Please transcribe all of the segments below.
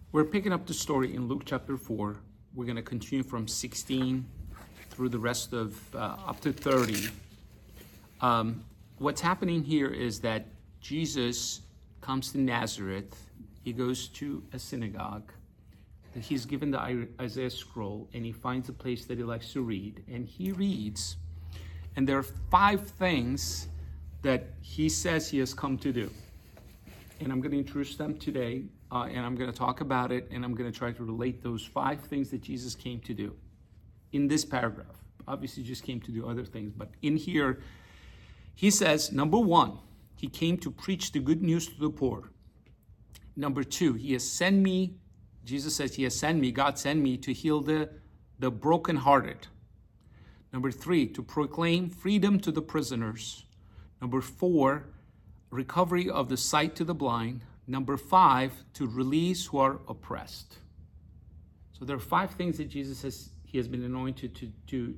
We're picking up the story in Luke chapter 4. We're going to continue from 16 through the rest of up to 30. What's happening here is that Jesus comes to Nazareth. He goes to a synagogue. He's given the Isaiah scroll, and he finds a place that he likes to read. And he reads, and there are 5 things that he says he has come to do. And I'm going to introduce them today, and I'm going to talk about it, and I'm going to try to relate those 5 things that Jesus came to do in this paragraph. Obviously, Jesus came to do other things, but in here, he says, number 1, he came to preach the good news to the poor. Number 2, he has sent me, Jesus says he has sent me, God sent me to heal the brokenhearted. Number 3, to proclaim freedom to the prisoners. Number 4, recovery of the sight to the blind. Number 5, to release who are oppressed. So there are 5 things that Jesus says he has been anointed to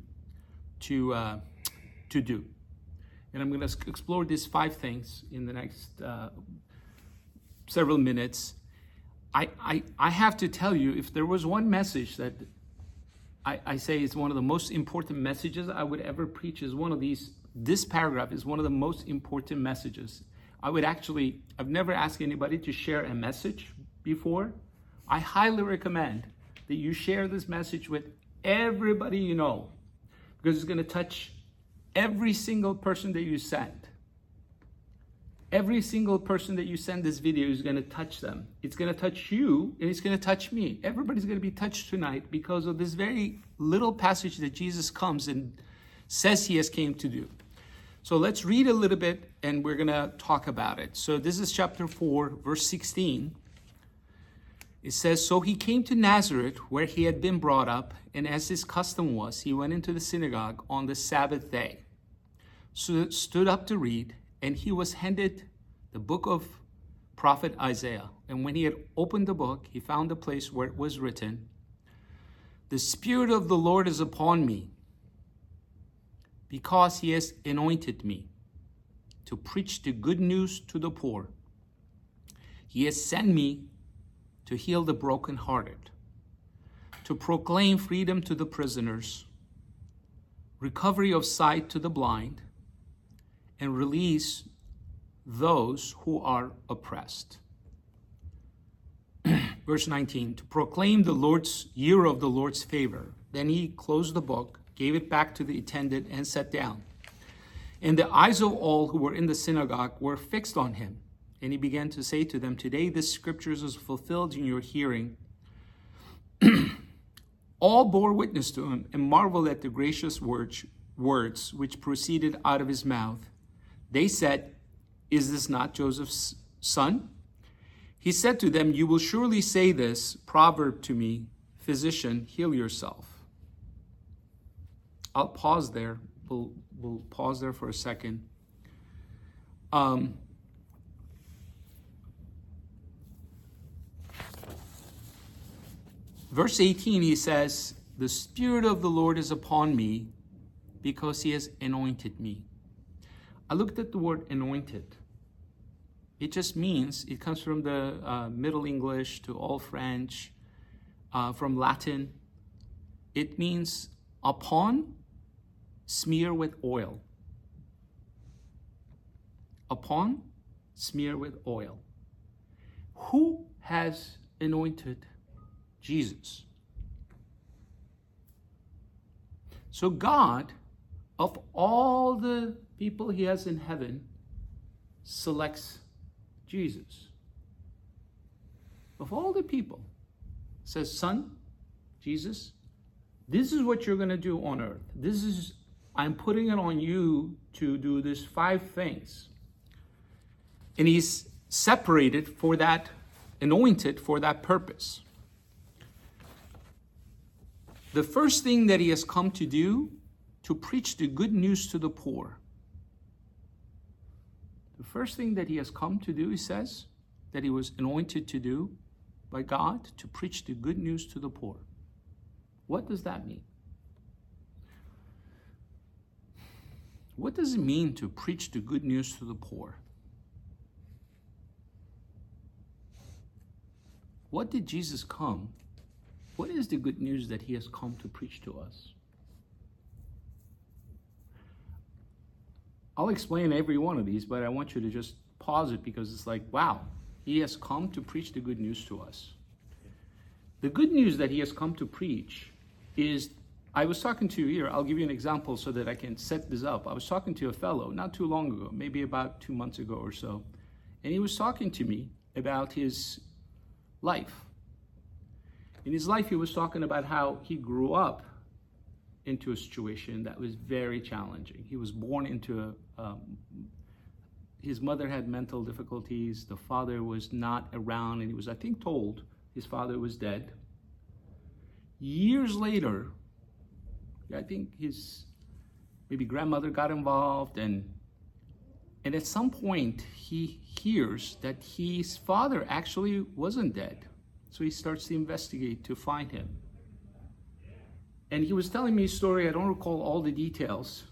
do. And I'm going to explore these 5 things in the next several minutes. I have to tell you, if there was one message that I say is one of the most important messages I would ever preach, is one of these. This paragraph is one of the most important messages. I've never asked anybody to share a message before. I highly recommend that you share this message with everybody you know, because it's going to touch every single person that you send. Every single person that you send this video is going to touch them. It's going to touch you, and it's going to touch me. Everybody's going to be touched tonight because of this very little passage that Jesus comes and says he has came to do. So let's read a little bit, and we're going to talk about it. So this is chapter 4, verse 16. It says, so he came to Nazareth, where he had been brought up, and as his custom was, he went into the synagogue on the Sabbath day. So stood up to read, and he was handed the book of prophet Isaiah. And when he had opened the book, he found the place where it was written, the Spirit of the Lord is upon me, because he has anointed me to preach the good news to the poor. He has sent me to heal the brokenhearted, to proclaim freedom to the prisoners, recovery of sight to the blind, and release those who are oppressed. Verse 19, to proclaim the year of the Lord's favor. Then he closed the book, gave it back to the attendant, and sat down. And the eyes of all who were in the synagogue were fixed on him. And he began to say to them, today this scripture is fulfilled in your hearing. All bore witness to him and marveled at the gracious words which proceeded out of his mouth. They said, is this not Joseph's son? He said to them, you will surely say this proverb to me, physician, heal yourself. I'll pause there. We'll pause there for a second. Verse 18, he says, the Spirit of the Lord is upon me because he has anointed me. I looked at the word anointed. It just means, it comes from the Middle English to Old French, from Latin. It means upon, smear with oil. Upon, smear with oil. Who has anointed Jesus? So God, of all the people he has in heaven, selects Jesus. Of all the people, says, son, Jesus, this is what you're going to do on earth. I'm putting it on you to do these 5 things. And he's separated for that, anointed for that purpose. The first thing that he has come to do, to preach the good news to the poor. The first thing that he has come to do, he says, that he was anointed to do by God, to preach the good news to the poor. What does that mean? What does it mean to preach the good news to the poor? what did Jesus come? What is the good news that he has come to preach to us? I'll explain every one of these, but I want you to just pause it because it's like, wow, he has come to preach the good news to us. The good news that he has come to preach is, I was talking to you here, I'll give you an example so that I can set this up. I was talking to a fellow not too long ago, maybe about 2 months ago or so, and he was talking to me about his life. In his life, he was talking about how he grew up into a situation that was very challenging. He was born into his mother had mental difficulties. The father was not around, and he was, I think, told his father was dead. Years later, I think his maybe grandmother got involved, and at some point he hears that his father actually wasn't dead. So he starts to investigate to find him. And he was telling me a story. I don't recall all the details.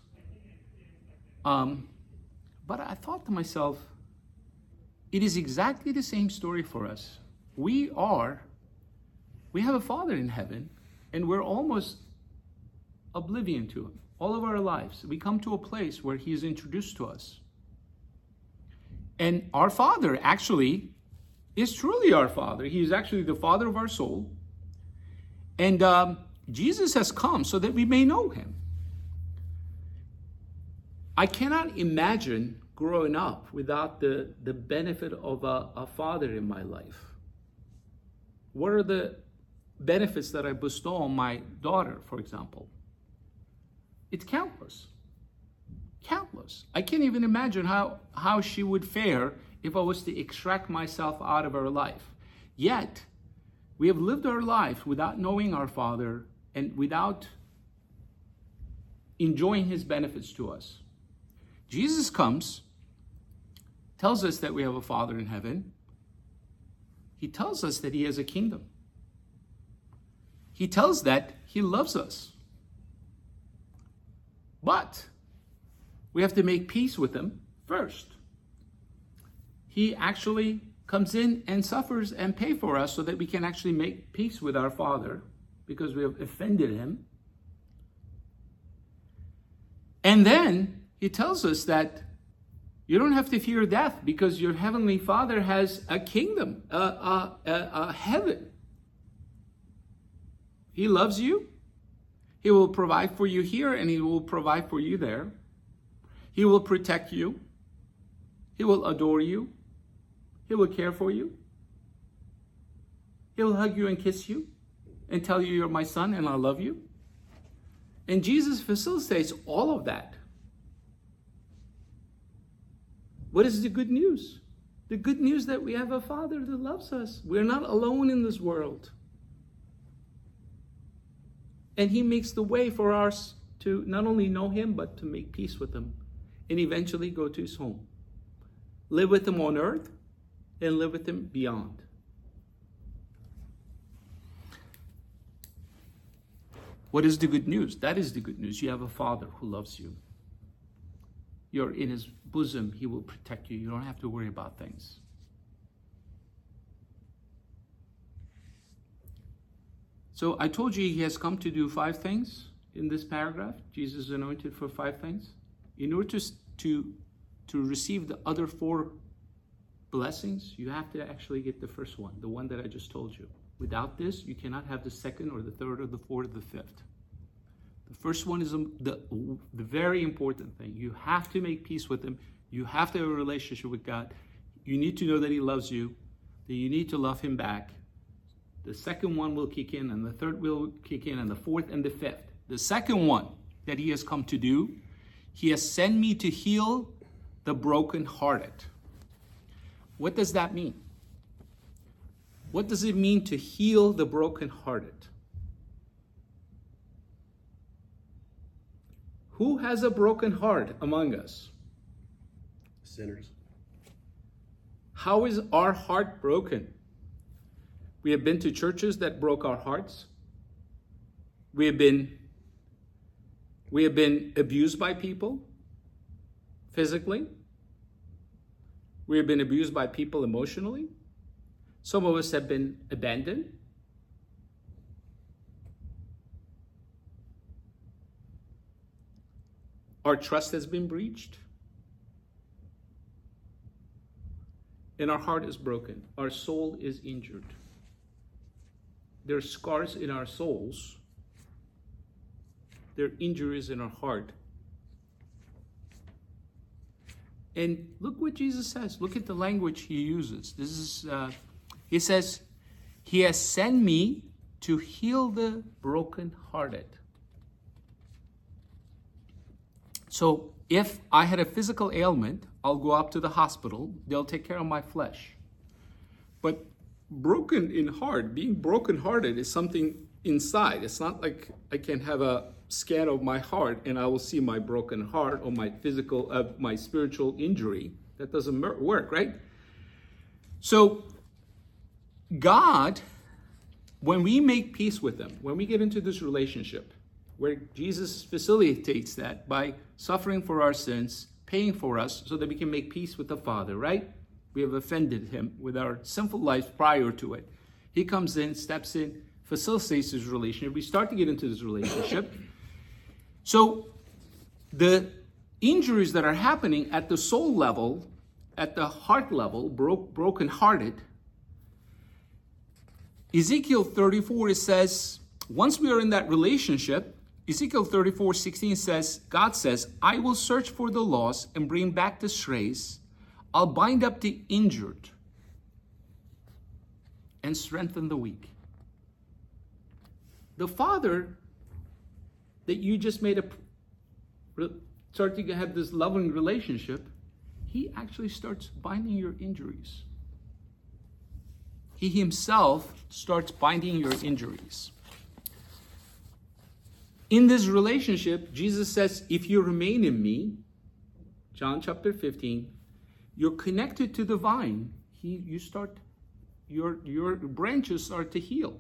But I thought to myself, it is exactly the same story for us. We have a Father in heaven, and we're almost oblivion to him all of our lives. We come to a place where he is introduced to us. And our Father actually is truly our Father. He is actually the Father of our soul. And Jesus has come so that we may know him. I cannot imagine growing up without the benefit of a father in my life. What are the benefits that I bestow on my daughter, for example? It's countless. Countless. I can't even imagine how she would fare if I was to extract myself out of her life. Yet, we have lived our life without knowing our Father and without enjoying his benefits to us. Jesus comes, tells us that we have a Father in heaven. He tells us that he has a kingdom. He tells that he loves us. But we have to make peace with him first. He actually comes in and suffers and pays for us so that we can actually make peace with our Father because we have offended him. And then he tells us that you don't have to fear death because your heavenly Father has a kingdom, a heaven. He loves you. He will provide for you here and he will provide for you there. He will protect you. He will adore you. He will care for you. He will hug you and kiss you and tell you you're my son and I love you. And Jesus facilitates all of that. What is the good news? The good news that we have a Father that loves us. We're not alone in this world. And he makes the way for us to not only know him, but to make peace with him and eventually go to his home. Live with him on earth and live with him beyond. What is the good news? That is the good news. You have a Father who loves you. You're in his bosom. He will protect you. You don't have to worry about things. So I told you he has come to do 5 things in this paragraph. Jesus is anointed for 5 things. In order to receive the other 4 blessings, you have to actually get the first one, the one that I just told you. Without this, you cannot have the second or the third or the fourth or the fifth. The first one is the very important thing. You have to make peace with him. You have to have a relationship with God. You need to know that he loves you, that you need to love him back. The second one will kick in, and the third will kick in, and the fourth and the fifth. The second one that he has come to do, he has sent me to heal the brokenhearted. What does that mean? What does it mean to heal the brokenhearted? Who has a broken heart among us? Sinners. How is our heart broken? We have been to churches that broke our hearts. We have been abused by people physically. We have been abused by people emotionally. Some of us have been abandoned. Our trust has been breached. And our heart is broken. Our soul is injured. There are scars in our souls. There are injuries in our heart. And look what Jesus says. Look at the language he uses. He says, he has sent me to heal the brokenhearted. So if I had a physical ailment, I'll go up to the hospital. They'll take care of my flesh. But broken in heart, being brokenhearted is something inside. It's not like I can have a scan of my heart and I will see my broken heart or my physical, my spiritual injury. That doesn't work, right? So God, when we make peace with him, when we get into this relationship, where Jesus facilitates that by suffering for our sins, paying for us so that we can make peace with the Father, right? We have offended him with our sinful lives prior to it. He comes in, steps in, facilitates this relationship. We start to get into this relationship. So the injuries that are happening at the soul level, at the heart level, broken-hearted, Ezekiel 34, it says, once we are in that relationship, Ezekiel 34:16 says, God says, I will search for the lost and bring back the strays. I'll bind up the injured and strengthen the weak. The Father that you just start to have this loving relationship, he actually starts binding your injuries. He himself starts binding your injuries. In this relationship, Jesus says, if you remain in me, John chapter 15, you're connected to the vine. Your branches start to heal.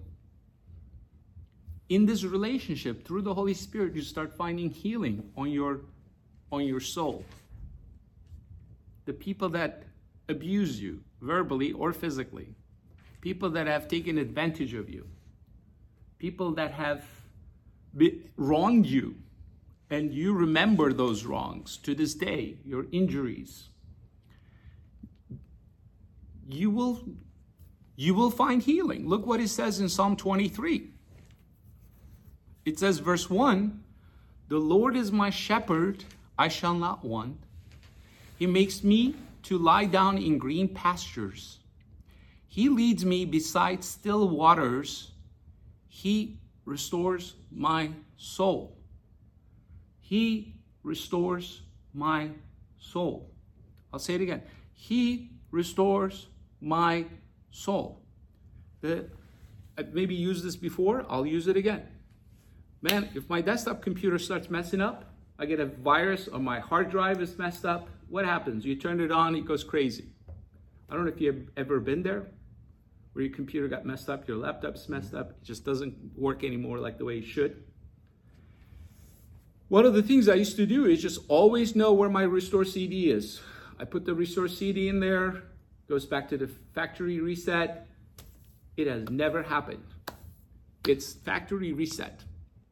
In this relationship, through the Holy Spirit, you start finding healing on your soul. The people that abuse you, verbally or physically, people that have taken advantage of you, people that have wronged you, and you remember those wrongs to this day, your injuries, you will find healing. Look what it says in Psalm 23. It says, verse 1, the Lord is my shepherd, I shall not want. He makes me to lie down in green pastures. He leads me beside still waters. He restores my soul. He restores my soul. I'll say it again. He restores my soul. I've maybe used this before. I'll use it again. Man, if my desktop computer starts messing up, I get a virus or my hard drive is messed up, what happens? You turn it on, it goes crazy. I don't know if you've ever been there, where your computer got messed up, your laptop's messed up, it just doesn't work anymore like the way it should. One of the things I used to do is just always know where my restore CD is. I put the restore CD in there, goes back to the factory reset. It has never happened. It's factory reset.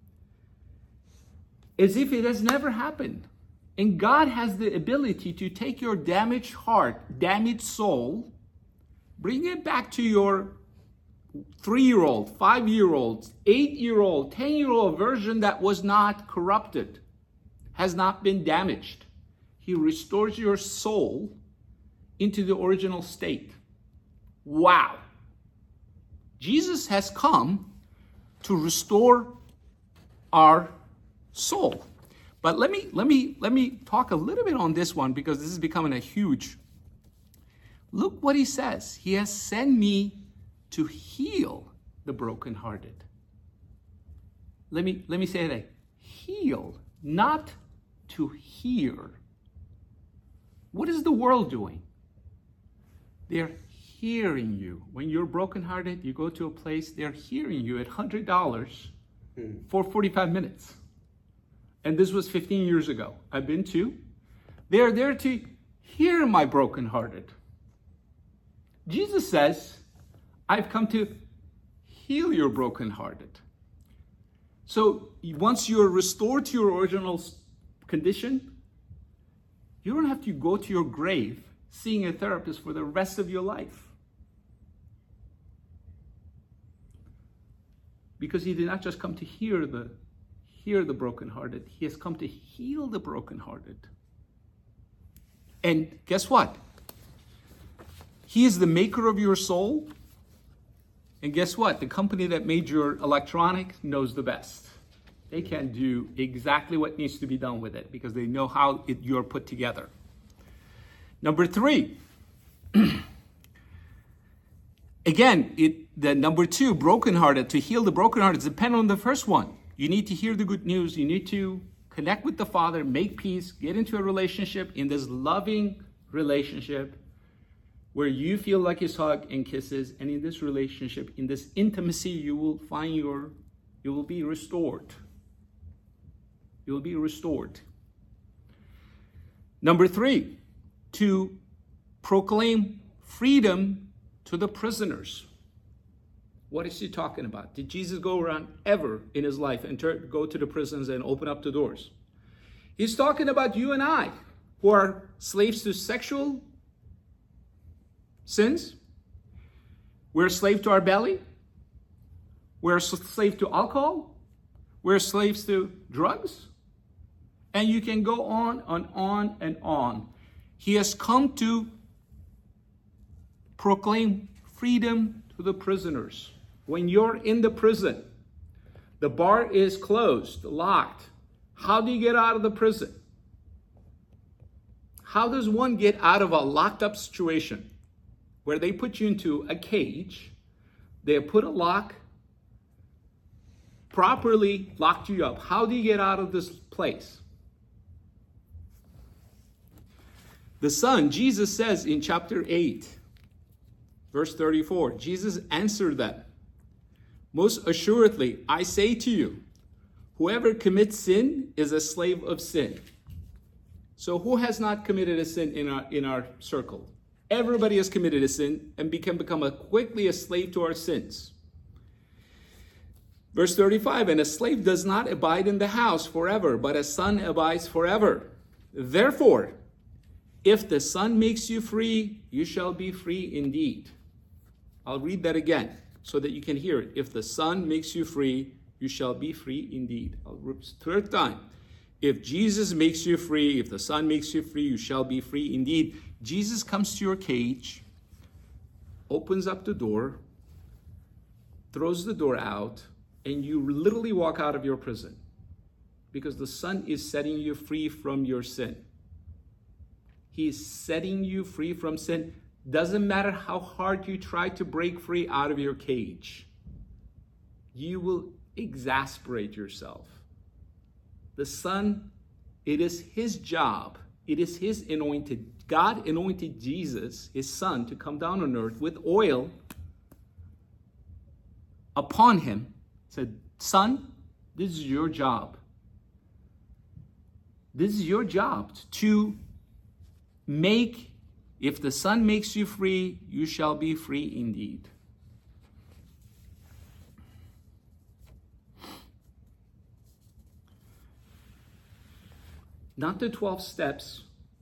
As if it has never happened. And God has the ability to take your damaged heart, damaged soul, bring it back to your 3-year-old, 5-year-old, 8-year-old, 10-year-old version that was not corrupted, has not been damaged. He restores your soul into the original state. Wow. Jesus has come to restore our soul. But let me talk a little bit on this one, because this is becoming a huge. Look what he says. He has sent me to heal the brokenhearted. Let me say that. Heal, not to hear. What is the world doing? They're hearing you. When you're brokenhearted, you go to a place, they're hearing you at $100 for 45 minutes. And this was 15 years ago. I've been to. They're there to hear my brokenhearted. Jesus says, I've come to heal your brokenhearted. So once you're restored to your original condition, you don't have to go to your grave seeing a therapist for the rest of your life. Because he did not just come to heal the brokenhearted, he has come to heal the brokenhearted. And guess what? He is the maker of your soul. And guess what? The company that made your electronics knows the best. They can do exactly what needs to be done with it because they know how you're put together. Number 3. Again, the number 2, brokenhearted, to heal the brokenhearted, depend on the first one. You need to hear the good news. You need to connect with the Father, make peace, get into a relationship, in this loving relationship where you feel like his hug and kisses. And in this relationship, in this intimacy, you will be restored. You will be restored. Number 3, to proclaim freedom to the prisoners. What is he talking about? Did Jesus go around ever in his life and go to the prisons and open up the doors? He's talking about you and I, who are slaves to sexual sins. We're a slave to our belly. We're a slave to alcohol. We're slaves to drugs. And you can go on and on and on. He has come to proclaim freedom to the prisoners. When you're in the prison, the bar is closed, locked. How do you get out of the prison? How does one get out of a locked up situation where they put you into a cage, they put a lock, properly locked you up? How do you get out of this place? The Son, Jesus says in chapter 8, verse 34, Jesus answered them, "Most assuredly, I say to you, whoever commits sin is a slave of sin." So who has not committed a sin in our circle? Everybody has committed a sin and can become quickly a slave to our sins. Verse 35, "And a slave does not abide in the house forever, but a son abides forever. Therefore, if the Son makes you free, you shall be free indeed." I'll read that again so that you can hear it. If the Son makes you free, you shall be free indeed. I'll repeat third time. If Jesus makes you free, if the Son makes you free, you shall be free indeed. Jesus comes to your cage, opens up the door, throws the door out, and you literally walk out of your prison because the Son is setting you free from your sin. He is setting you free from sin. Doesn't matter how hard you try to break free out of your cage. You will exasperate yourself. The Son, it is his job. It is his anointed. God anointed Jesus, his Son, to come down on earth with oil upon him. Said, "Son, this is your job. This is your job to make, if the Son makes you free, you shall be free indeed." Not the 12 steps.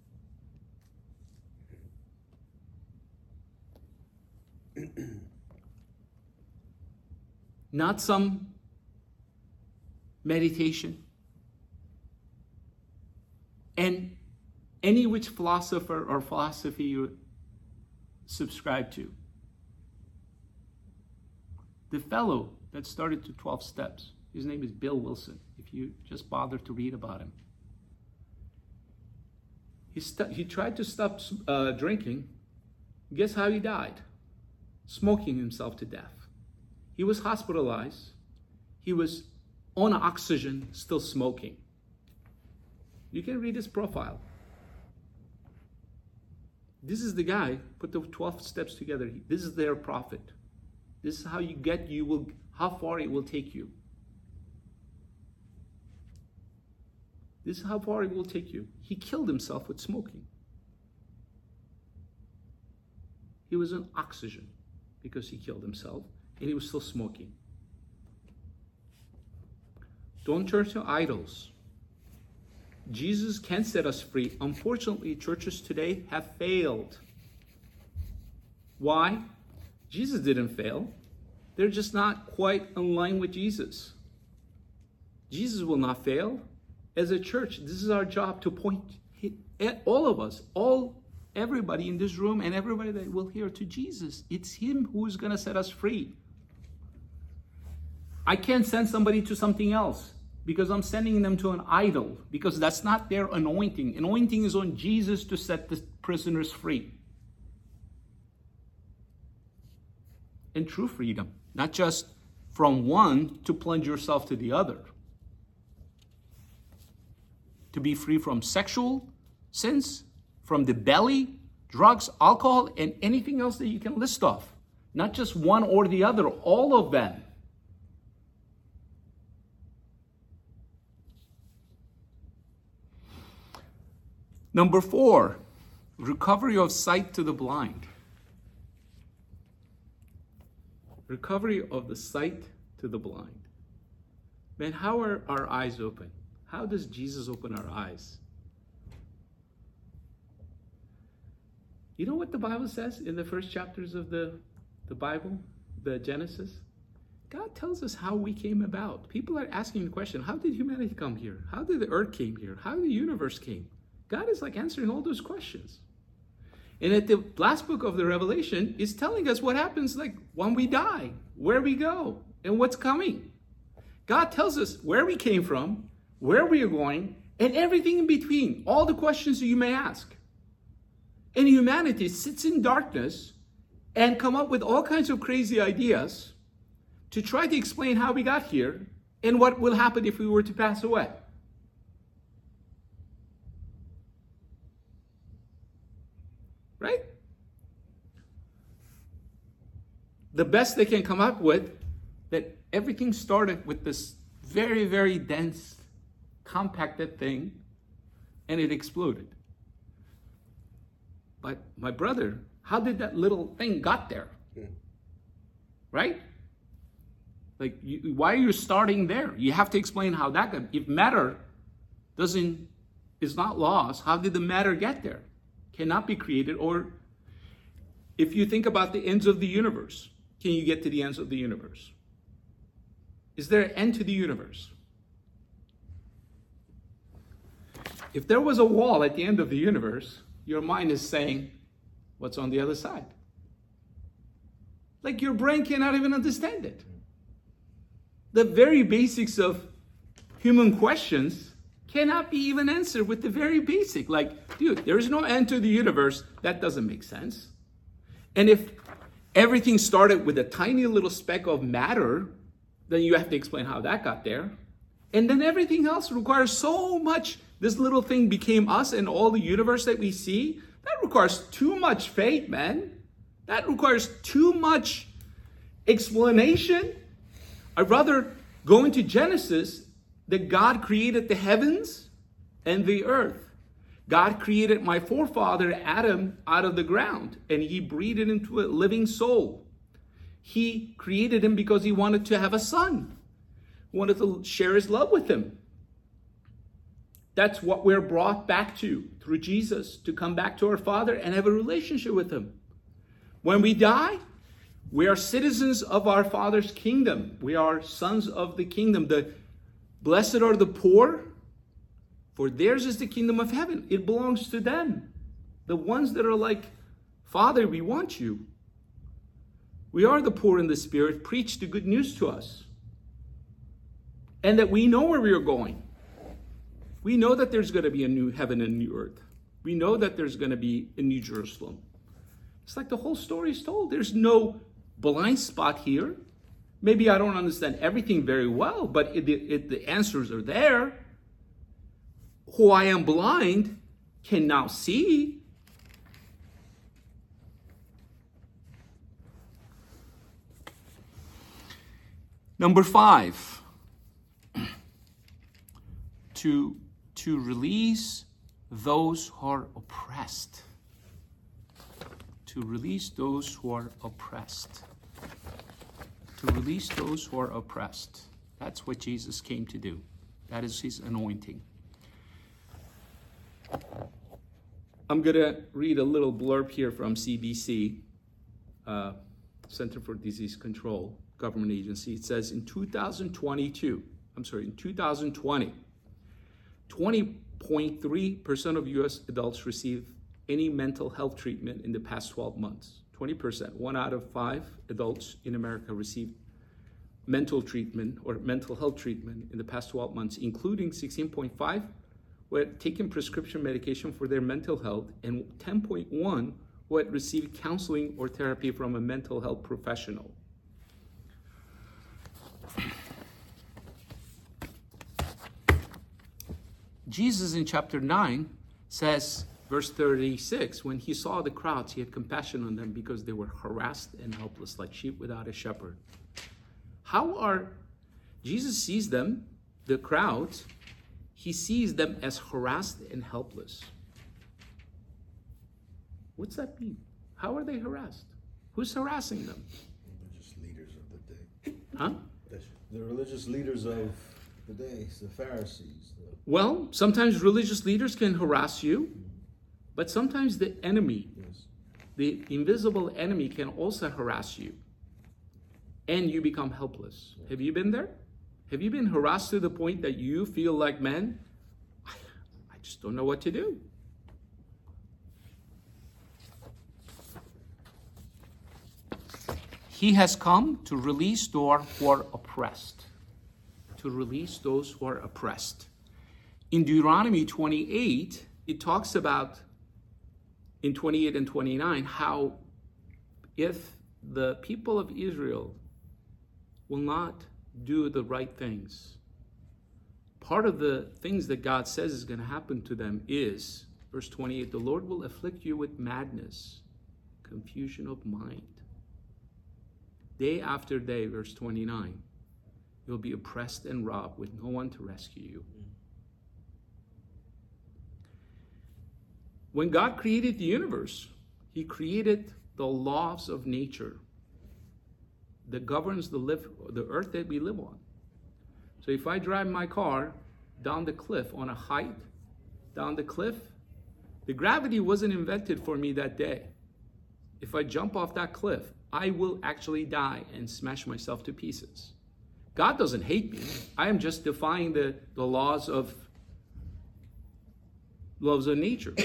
Not some meditation. And any which philosopher or philosophy you subscribe to. The fellow that started the 12 steps, his name is Bill Wilson, if you just bother to read about him. He tried to stop drinking. Guess how he died? Smoking himself to death. He was hospitalized. He was on oxygen, still smoking. You can read his profile. This is the guy, put the 12 steps together. This is their prophet. This is how how far it will take you. This is how far it will take you. He killed himself with smoking. He was on oxygen because he killed himself, and he was still smoking. Don't turn to idols. Jesus can set us free. Unfortunately, churches today have failed. Why? Jesus didn't fail. They're just not quite in line with Jesus. Jesus will not fail. As a church, this is our job to point at all of us, everybody in this room and everybody that will hear, to Jesus. It's him who is going to set us free. I can't send somebody to something else because I'm sending them to an idol, because that's not their anointing. Anointing is on Jesus to set the prisoners free. And true freedom, not just from one to plunge yourself to the other. To be free from sexual sins, from the belly, drugs, alcohol, and anything else that you can list off. Not just one or the other, all of them. Number 4, recovery of sight to the blind. Recovery of the sight to the blind. Man, how are our eyes open? How does Jesus open our eyes? You know what the Bible says in the first chapters of the Bible, the Genesis? God tells us how we came about. People are asking the question, how did humanity come here? How did the earth came here? How did the universe came? God is like answering all those questions. And at the last book of the Revelation is telling us what happens like when we die, where we go, and what's coming. God tells us where we came from, where we are going, and everything in between, all the questions that you may ask. And humanity sits in darkness and come up with all kinds of crazy ideas to try to explain how we got here and what will happen if we were to pass away. Right? The best they can come up with, that everything started with this very, very dense, compacted thing, and it exploded. But my brother, how did that little thing got there? Right? Like, why are you starting there? You have to explain how that got. If matter is not lost, how did the matter get there? Cannot be created. Or if you think about the ends of the universe, can you get to the ends of the universe? Is there an end to the universe? If there was a wall at the end of the universe, your mind is saying, what's on the other side? Like your brain cannot even understand it. The very basics of human questions cannot be even answered with the very basic. Like, dude, there is no end to the universe. That doesn't make sense. And if everything started with a tiny little speck of matter, then you have to explain how that got there. And then everything else requires so much. This little thing became us and all the universe that we see. That requires too much faith, man. That requires too much explanation. I'd rather go into Genesis that God created the heavens and the earth. God created my forefather Adam out of the ground, and he breathed into a living soul. He created him because he wanted to have a son, wanted to share his love with him. That's what we're brought back to through Jesus, to come back to our Father and have a relationship with him. When we die, we are citizens of our Father's kingdom. We are sons of the kingdom. The blessed are the poor, for theirs is the kingdom of heaven. It belongs to them. The ones that are like, Father, we want you. We are the poor in the spirit. Preach the good news to us. And that we know where we are going. We know that there's going to be a new heaven and a new earth. We know that there's going to be a new Jerusalem. It's like the whole story is told. There's no blind spot here. Maybe I don't understand everything very well, but the answers are there. Who I am blind can now see. Number 5, to release those who are oppressed. To release those who are oppressed. to release those who are oppressed. That's what Jesus came to do. That is his anointing. I'm going to read a little blurb here from CDC, Center for Disease Control, government agency. It says in 2020, 20.3% of U.S. adults received any mental health treatment in the past 12 months. 20%, 1 out of 5 adults in America received mental treatment or mental health treatment in the past 12 months, including 16.5 who had taken prescription medication for their mental health and 10.1 who had received counseling or therapy from a mental health professional. Jesus in chapter 9 says, verse 36, when he saw the crowds, he had compassion on them because they were harassed and helpless, like sheep without a shepherd. Jesus sees them, the crowds, he sees them as harassed and helpless. What's that mean? How are they harassed? Who's harassing them? Religious leaders of the day. Huh? The religious leaders of the day, the Pharisees. Well, sometimes religious leaders can harass you, but sometimes the enemy, the invisible enemy, can also harass you. And you become helpless. Have you been there? Have you been harassed to the point that you feel like, man, I just don't know what to do? He has come to release those who are oppressed. To release those who are oppressed. In Deuteronomy 28, it talks about, in 28 and 29, how if the people of Israel will not do the right things, part of the things that God says is going to happen to them is, verse 28, the Lord will afflict you with madness, confusion of mind. Day after day, verse 29, you'll be oppressed and robbed with no one to rescue you. When God created the universe, he created the laws of nature that governs the earth that we live on. So if I drive my car down the cliff on a height, down the cliff, the gravity wasn't invented for me that day. If I jump off that cliff, I will actually die and smash myself to pieces. God doesn't hate me. I am just defying the laws of nature.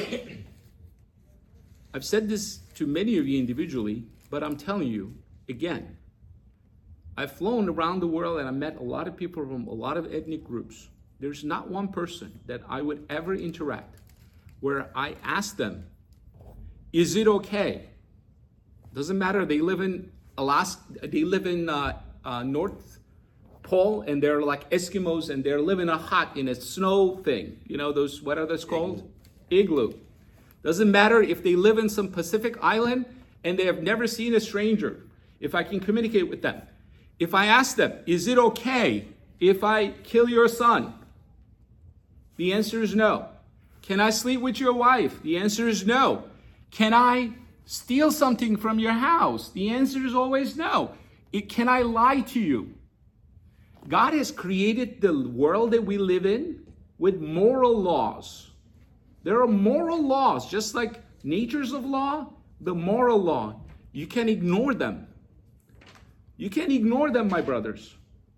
I've said this to many of you individually, but I'm telling you again, I've flown around the world and I met a lot of people from a lot of ethnic groups. There's not one person that I would ever interact where I ask them, is it okay? Doesn't matter, they live in Alaska, they live in North Pole, and they're like Eskimos, and they're living in a snow thing. You know, those, what are those called? Igloo. Doesn't matter if they live in some Pacific island and they have never seen a stranger. If I can communicate with them. If I ask them, is it okay if I kill your son? The answer is no. Can I sleep with your wife? The answer is no. Can I steal something from your house? The answer is always no. Can I lie to you? God has created the world that we live in with moral laws. There are moral laws, just like nature's of law, the moral law. You can ignore them. You can ignore them, my brothers.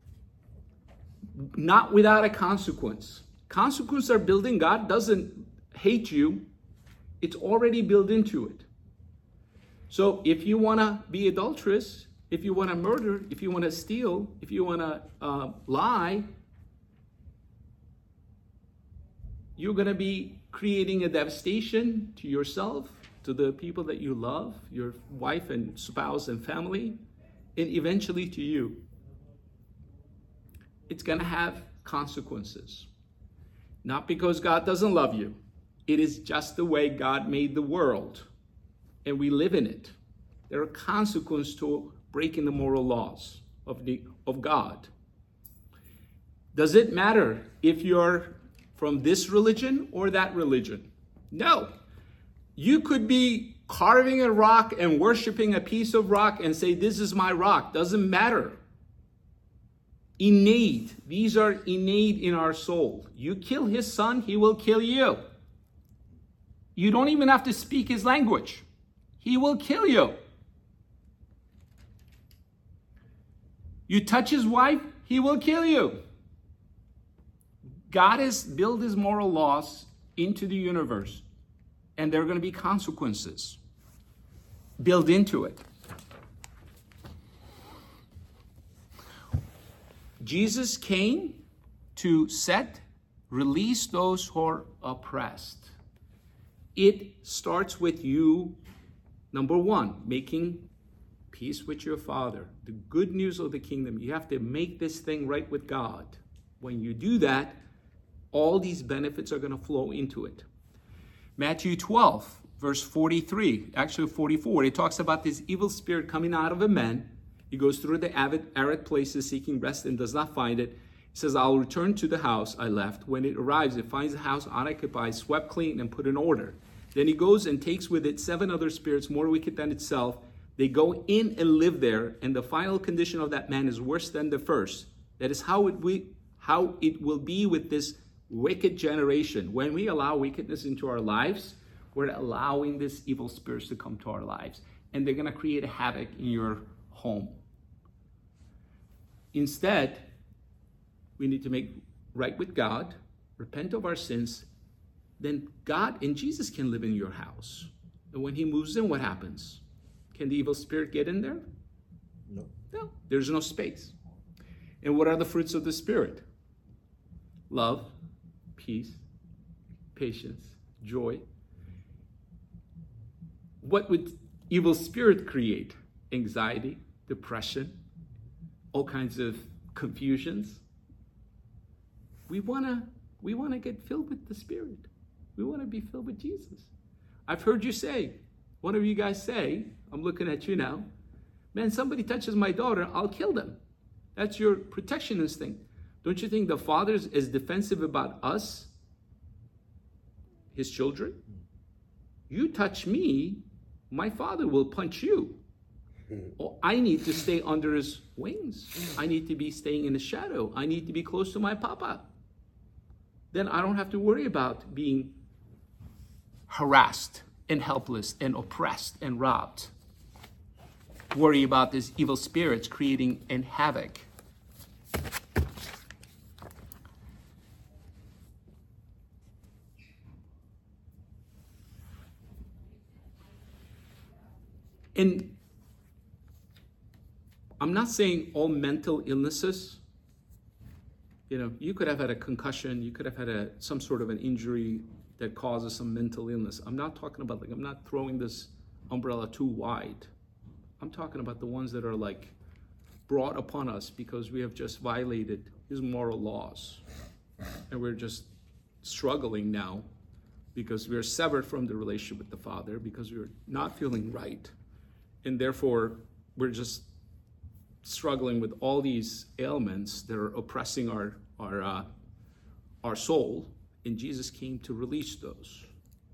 Not without a consequence. Consequences are built in. God doesn't hate you. It's already built into it. So if you want to be adulterous, if you want to murder, if you want to steal, if you want to lie, you're going to be creating a devastation to yourself, to the people that you love, your wife and spouse and family, and eventually to you. It's going to have consequences. Not because God doesn't love you. It is just the way God made the world, and we live in it. There are consequences to breaking the moral laws of God. Does it matter if you're from this religion or that religion? No. You could be carving a rock and worshiping a piece of rock and say, this is my rock. Doesn't matter. innate. These are innate in our soul. You kill his son, he will kill you. You don't even have to speak his language. He will kill you. You touch his wife, he will kill you. God has built his moral laws into the universe, and there are going to be consequences built into it. Jesus came to release those who are oppressed. It starts with you, number one, making peace with your Father. The good news of the kingdom. You have to make this thing right with God. When you do that, all these benefits are going to flow into it. Matthew 12, verse 43, actually 44, it talks about this evil spirit coming out of a man. He goes through the arid places seeking rest and does not find it. He says, I'll return to the house I left. When it arrives, it finds the house unoccupied, swept clean, and put in order. Then he goes and takes with it 7 other spirits more wicked than itself. They go in and live there, and the final condition of that man is worse than the first. That is how it will be with this wicked generation. When we allow wickedness into our lives, we're allowing this evil spirits to come to our lives, and they're going to create a havoc in your home. Instead, we need to make right with God, repent of our sins, then God and Jesus can live in your house. And when he moves in, what happens? Can the evil spirit get in there? No. No, there's no space. And what are the fruits of the Spirit? Love, peace, patience, joy. What would evil spirit create? Anxiety, depression, all kinds of confusions. We want to get filled with the Spirit. We want to be filled with Jesus. I've heard you say, one of you guys say, I'm looking at you now, man, somebody touches my daughter, I'll kill them. That's your protection instinct. Don't you think the Father is as defensive about us, his children? You touch me, my Father will punch you. Oh, I need to stay under his wings. I need to be staying in the shadow. I need to be close to my Papa. Then I don't have to worry about being harassed and helpless and oppressed and robbed. Worry about these evil spirits creating an havoc. And I'm not saying all mental illnesses, you could have had a concussion, you could have had some sort of an injury that causes some mental illness. I'm not talking about, I'm not throwing this umbrella too wide. I'm talking about the ones that are brought upon us because we have just violated his moral laws. And we're just struggling now because we're severed from the relationship with the Father, because we're not feeling right. And therefore, we're just struggling with all these ailments that are oppressing our soul. And Jesus came to release those.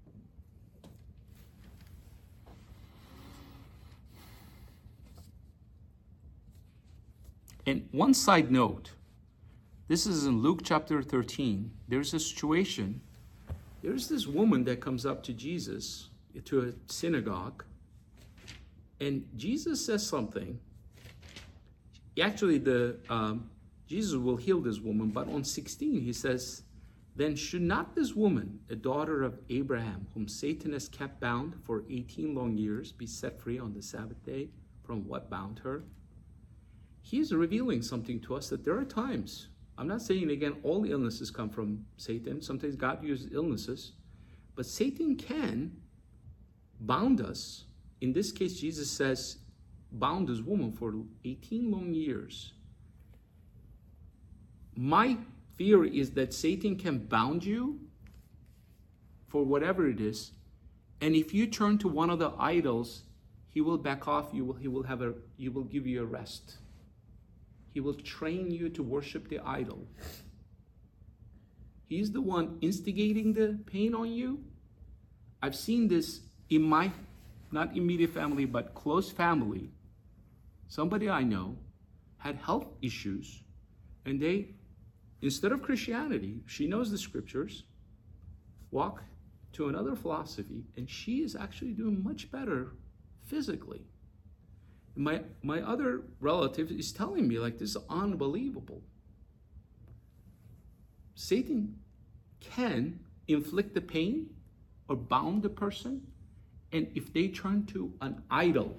And one side note, this is in Luke chapter 13. There's a situation. There's this woman that comes up to Jesus, to a synagogue, and Jesus says something. Actually, Jesus will heal this woman, but on 16 he says, then should not this woman, a daughter of Abraham, whom Satan has kept bound for 18 long years, be set free on the Sabbath day from what bound her? He's revealing something to us that there are times, I'm not saying again all illnesses come from Satan. Sometimes God uses illnesses, but Satan can bound us. In this case, Jesus says, bound this woman for 18 long years. My theory is that Satan can bound you for whatever it is, and if you turn to one of the idols, he will back off. He will give you a rest. He will train you to worship the idol. He's the one instigating the pain on you. I've seen this in my, not immediate family, but close family. Somebody I know had health issues, And they, instead of Christianity, she knows the scriptures, walk to another philosophy, and she is actually doing much better physically. My other relative is telling me, like, this is unbelievable. Satan can inflict the pain or bound the person, and if they turn to an idol,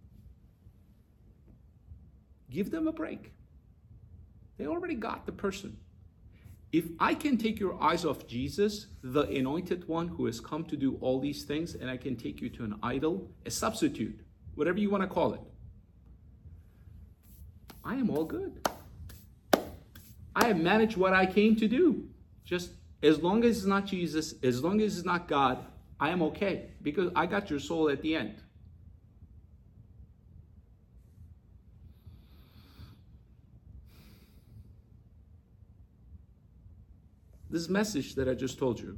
give them a break. They already got the person. If I can take your eyes off Jesus, the anointed one who has come to do all these things, and I can take you to an idol, a substitute, whatever you want to call it, I am all good. I have managed what I came to do. Just as long as it's not Jesus, as long as it's not God, I am okay, because I got your soul at the end. This message that I just told you,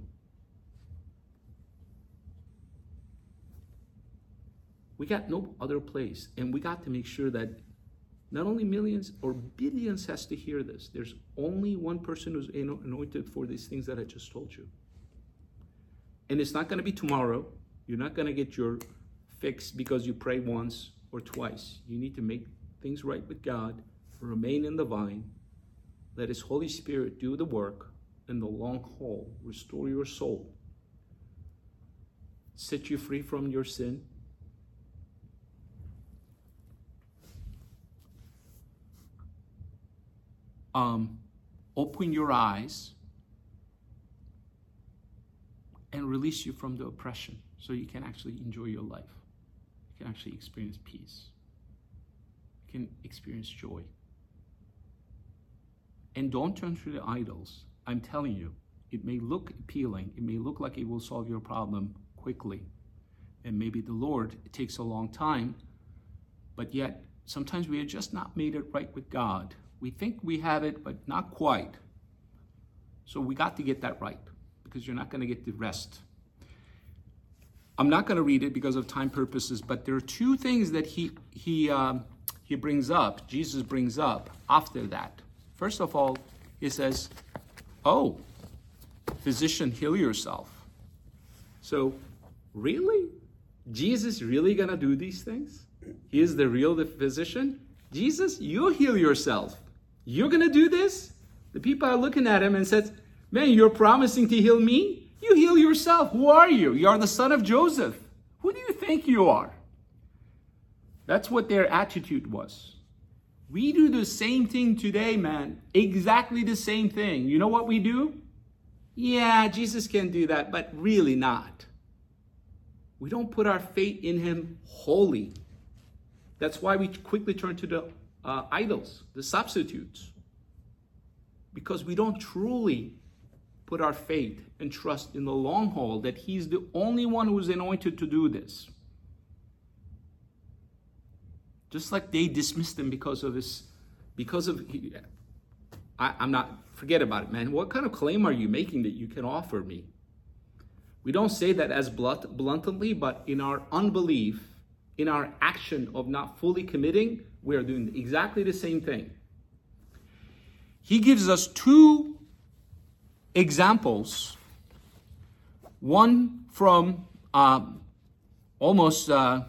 we got no other place, and we got to make sure that not only millions or billions has to hear this. There's only one person who's anointed for these things that I just told you. And it's not going to be tomorrow. You're not going to get your fix because you pray once or twice. You need to make things right with God, remain in the vine, let His Holy Spirit do the work in the long haul, restore your soul, set you free from your sin. Open your eyes and release you from the oppression so you can actually enjoy your life. You can actually experience peace. You can experience joy. And don't turn to the idols. I'm telling you, it may look appealing. It may look like it will solve your problem quickly. And maybe the Lord, it takes a long time, but yet sometimes we have just not made it right with God. We think we have it, but not quite. So we got to get that right, because you're not going to get the rest. I'm not going to read it because of time purposes, but there are two things that he brings up, Jesus brings up after that. First of all, he says, "Oh, physician, heal yourself." So, really? Jesus really going to do these things? He is the real physician? Jesus, you heal yourself. You're going to do this? The people are looking at him and says, "Man, you're promising to heal me? You heal yourself. Who are you? You are the son of Joseph. Who do you think you are?" That's what their attitude was. We do the same thing today, man. Exactly the same thing. You know what we do? Yeah, Jesus can do that, but really not. We don't put our faith in Him wholly. That's why we quickly turn to the idols, the substitutes. Because we don't truly put our faith and trust in the long haul that He's the only one who's anointed to do this. Just like they dismissed Him I'm not, forget about it, man. What kind of claim are you making that you can offer me? We don't say that as bluntly, but in our unbelief, in our action of not fully committing, we are doing exactly the same thing. He gives us two examples. One from almost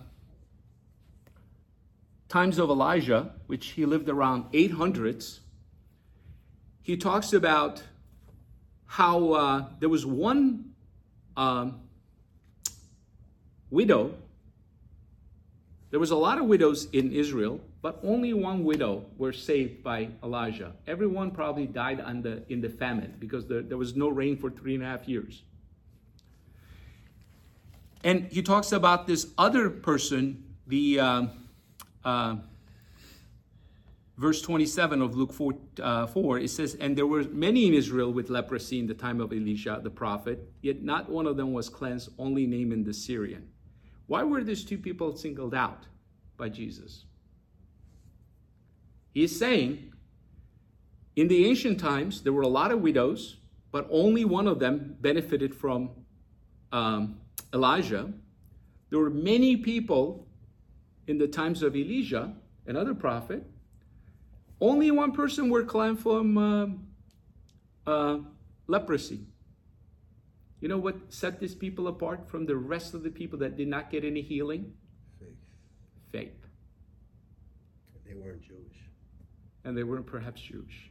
times of Elijah, which he lived around 800s. He talks about how there was one widow. There was a lot of widows in Israel, but only one widow were saved by Elijah. Everyone probably died in the famine because there was no rain for 3.5 years. And he talks about this other person, verse 27 of Luke 4, it says, "And there were many in Israel with leprosy in the time of Elisha the prophet, yet not one of them was cleansed, only Naaman the Syrian." Why were these two people singled out by Jesus? He is saying, in the ancient times, there were a lot of widows, but only one of them benefited from Elijah. There were many people in the times of Elijah, another prophet, Only one person were cleansed from leprosy. You know what set these people apart from the rest of the people that did not get any healing? Faith. They weren't Jewish. And they weren't perhaps Jewish.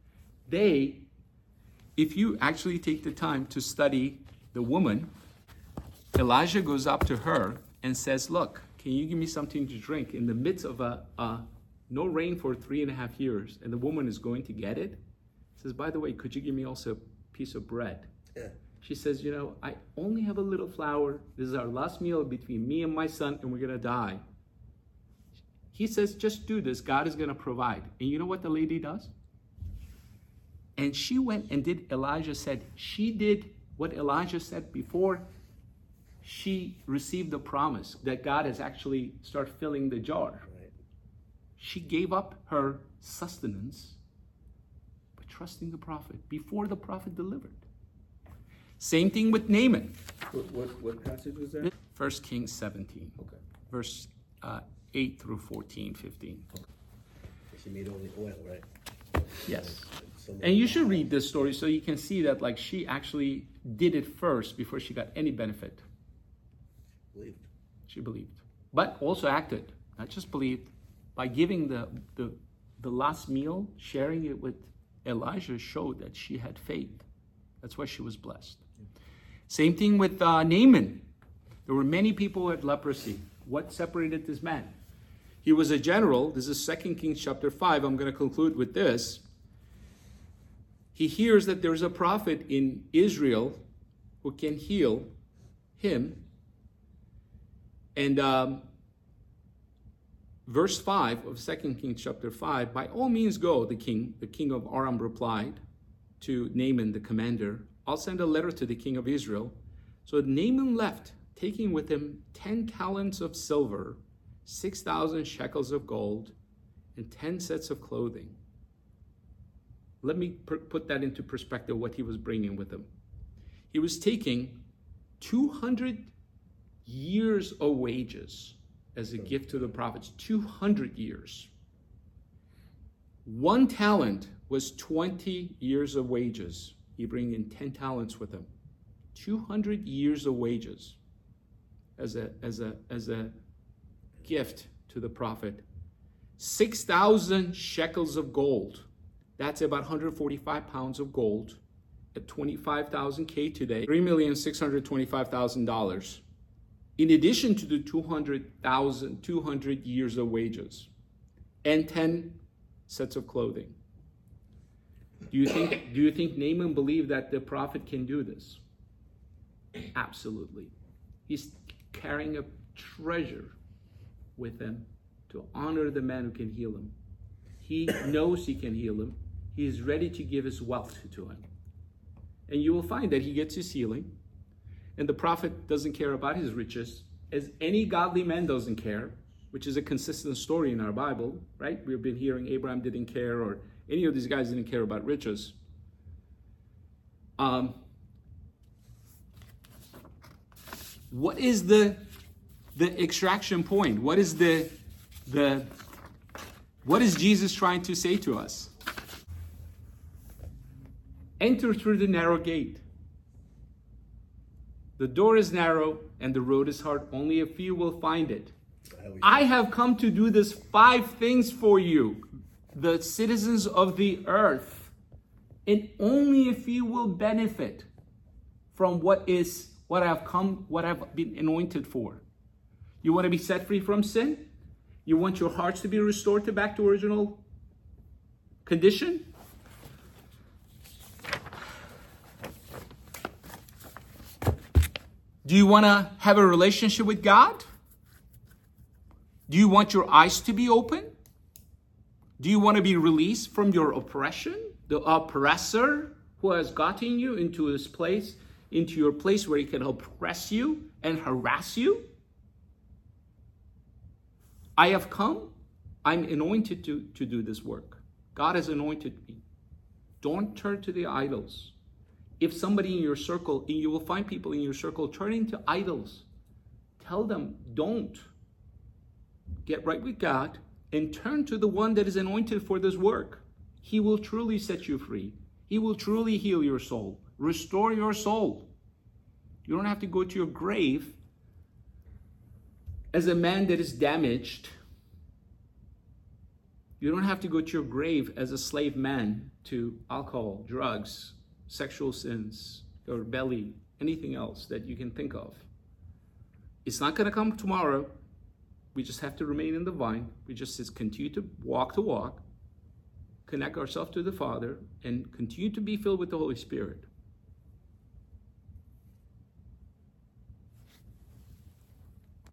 If you actually take the time to study the woman, Elijah goes up to her and says, look, can you give me something to drink in the midst of no rain for 3.5 years, and the woman is going to get it? He says, by the way, could you give me also a piece of bread? Yeah. She says, you know, I only have a little flour. This is our last meal between me and my son, and we're going to die. He says, just do this. God is going to provide. And you know what the lady does? And she went and did Elijah said. She did what Elijah said before she received the promise that God has actually started filling the jar. Right. She gave up her sustenance by trusting the prophet before the prophet delivered. Same thing with Naaman. What passage was that? 1 Kings 17, Okay. verse 8 through 14, 15. Okay. She made only oil, right? Yes. So And you should read this story so you can see that like she actually did it first before she got any benefit. believed. She believed, but also acted, not just believed. By giving the last meal, sharing it with Elijah showed that she had faith. That's why she was blessed. Same thing with Naaman. There were many people who had leprosy. What separated this man? He was a general. This is 2 Kings chapter 5. I'm going to conclude with this. He hears that there's a prophet in Israel who can heal him. And verse 5 of 2 Kings chapter 5, by all means go, the king of Aram replied to Naaman the commander, I'll send a letter to the king of Israel. So Naaman left, taking with him 10 talents of silver, 6,000 shekels of gold, and 10 sets of clothing. Let me put that into perspective, what he was bringing with him. He was taking 200 years of wages as a gift to the prophets. 200 years. 1 talent was 20 years of wages. He bring in 10 talents with him. 200 years of wages as a gift to the prophet. 6,000 shekels of gold. That's about 145 pounds of gold at 25,000 K today. $3,625,000. In addition to the 200 years of wages and 10 sets of clothing. Do you think Naaman believed that the prophet can do this? Absolutely. He's carrying a treasure with him to honor the man who can heal him. He knows he can heal him. He is ready to give his wealth to him. And you will find that he gets his healing. And the prophet doesn't care about his riches, as any godly man doesn't care, which is a consistent story in our Bible, right? We've been hearing Abraham didn't care, or any of these guys didn't care about riches. What is the extraction point? What is what is Jesus trying to say to us? Enter through the narrow gate. The door is narrow and the road is hard. Only a few will find it. I have come to do this 5 things for you, the citizens of the earth. And only a few will benefit from what I've been anointed for. You want to be set free from sin? You want your hearts to be restored back to original condition? Do you want to have a relationship with God? Do you want your eyes to be open? Do you want to be released from your oppression? The oppressor who has gotten you into his place, into your place where he can oppress you and harass you? I have come. I'm anointed to do this work. God has anointed me. Don't turn to the idols. If somebody in your circle, and you will find people in your circle turning to idols, tell them, don't. Get right with God. and turn to the one that is anointed for this work. He will truly set you free. He will truly heal your soul, restore your soul. You don't have to go to your grave as a man that is damaged. You don't have to go to your grave as a slave man to alcohol, drugs, sexual sins, your belly, anything else that you can think of. It's not going to come tomorrow. We just have to remain in the vine. We just continue to walk, connect ourselves to the Father, and continue to be filled with the Holy Spirit.